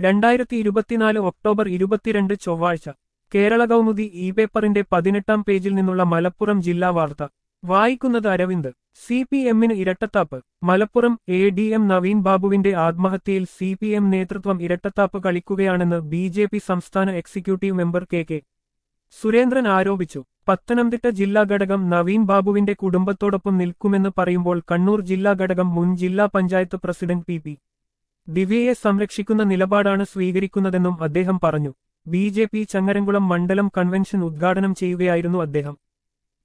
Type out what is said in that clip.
2024 October 22 ചൊവ്വാഴ്ച Kerala Kaumudi E പേപ്പറിന്റെ 18-ാം പേജിൽ നിന്നുള്ള മലപ്പുറം ജില്ലാ വാർത്ത വായിക്കുന്നത് അരവിന്ദ്. CPM-ന് ഇരട്ടത്താപ്പ്. മലപ്പുറം ADM നവീൻ ബാബുവിന്റെ ആത്മഹത്യയിൽ CPM നേതൃത്വം ഇരട്ടത്താപ്പ് കളിക്കുകയാണെന്ന് BJP സംസ്ഥാന എക്സിക്യൂട്ടീവ് മെമ്പർ കെ സുരേന്ദ്രൻ ആരോപിച്ചു. പത്തനംതിട്ട ജില്ലാ ഘടകം നവീൻ ബാബുവിന്റെ കുടുംബത്തോടൊപ്പം നിൽക്കുമെന്ന് പറയുമ്പോൾ കണ്ണൂർ ജില്ലാ ഘടകം മുൻ ജില്ലാ പഞ്ചായത്ത് പ്രസിഡന്റ് പി ദിവ്യയെ സംരക്ഷിക്കുന്ന നിലപാടാണ് സ്വീകരിക്കുന്നതെന്നും അദ്ദേഹം പറഞ്ഞു. BJP ചങ്ങരംകുളം മണ്ഡലം കൺവെൻഷൻ ഉദ്ഘാടനം ചെയ്യുകയായിരുന്നു അദ്ദേഹം.